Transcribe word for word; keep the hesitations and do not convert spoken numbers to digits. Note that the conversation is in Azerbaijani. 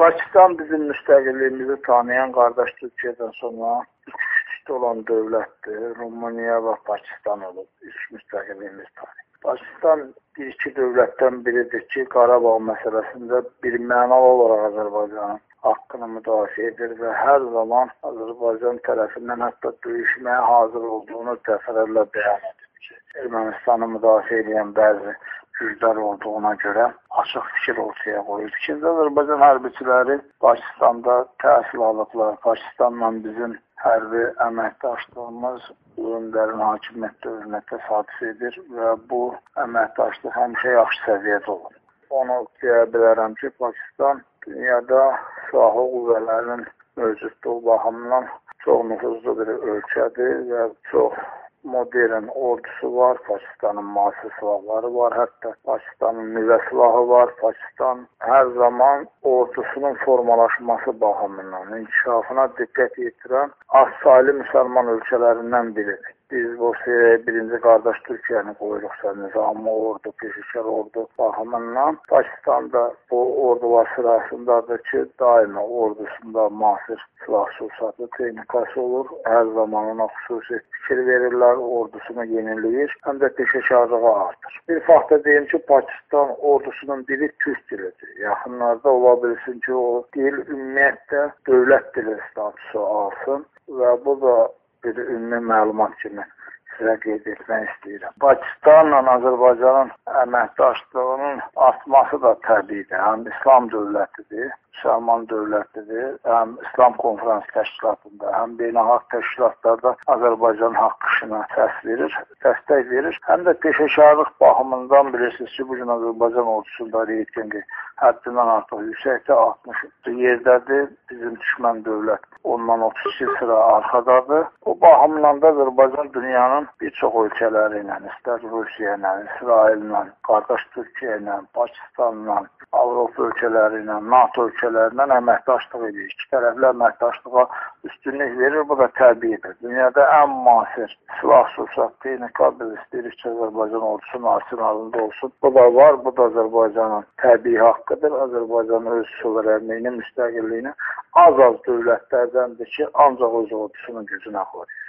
Pakistan bizim müstəqilliyimizi tanıyan qardaş Türkiyədən sonra ilk üçlükdə olan dövlətdir. Rumıniya və Pakistan olub ilk müstəqilliyimizi tanıyır. Pakistan bir iki dövlətdən biridir ki, Qarabağ məsələsində bir mənalı olaraq Azərbaycanın haqqını müdafiə edir və hər zaman Azərbaycan tərəfindən hətta döyüşməyə hazır olduğunu dəfələrlə bəyan edir ki, Ermənistanı müdafiə edən bəzi güclər olduğuna görə açıq fikir ortaya qoyur. İkinci, Azərbaycan hərbiçiləri Pakistanda təhsil alıblar. Pakistanla bizim hərbi əməkdaşlığımız ürünlərin hakimiyyət dövrünə təsadüf edir və bu əməkdaşlıq həmişə yaxşı səviyyədə olur. Onu deyə bilərəm ki, Pakistan dünyada silahlı qüvvələrin mövcudluğu baxımından çox nüfuzlu bir ölkədir və çox modern ordusu var, Pakistanın müasir silahları var, hətta Pakistanın nüvə silahı var. Pakistan hər zaman ordusunun formalaşması baxımından inkişafına diqqət yetirən az saylı müsəlman ölkələrindən biridir. Biz bu birinci qardaş Türkiyəni qoyuruq nizamlı ordu, peşəkar ordu baxımından. Pakistanda bu ordular sırasındadır ki, daima ordusunda müasir silah sursatı texnikası olur. Hər zaman ona xüsusi fikir verirlər, ordusunu yeniləyir, həm də peşəkarlığı artır. Bir fakt deyim ki, Pakistan ordusunun dili türk dilidir. Yaxınlarda ola bilsin ki, o dil ümumiyyətlə dövlət dili statusu alsın və bu da bir ümumi məlumat kimi sizə qeyd etmək istəyirəm. Pakistanla Azərbaycanın əməkdaşlığının artması da təbiidir. Həm İslam dövlətidir, müsəlman dövlətidir, həm İslam konferans təşkilatında, həm beynəlxalq təşkilatlarda Azərbaycan haqqına səs verir, dəstək verir. Həm də peşəkarlıq baxımından bilirsiniz ki, bugün Azərbaycan ordusunda reytingi həddindən artıq yüksəkdə altmış yerdədir. Bizim düşmən dövlət ondan otuz iki sıra arxadadır. O baxımdan da Azərbaycan dünyanın bir çox ölkələri ilə, istər Rusiya ilə, İsrail ilə, qardaş Türkiyə ilə, Pakistanla, Avropa ölkələri ilə, NATO ölkələrindən əməkdaşlıq edir. İki tərəfli əməkdaşlığa üstünlük verir, bu da təbiidir. Dünyada ən müasir silah sursat texnika biz istəyirik ki, Azərbaycan ordusunun arsenalında olsun. Bu da var, bu da Azərbaycanın təbii haqqıdır. Azərbaycan öz suverenliyini, müstəqilliyini az-az dövlətlərdəndir ki, ancaq öz ordusunun gücünə qoyur.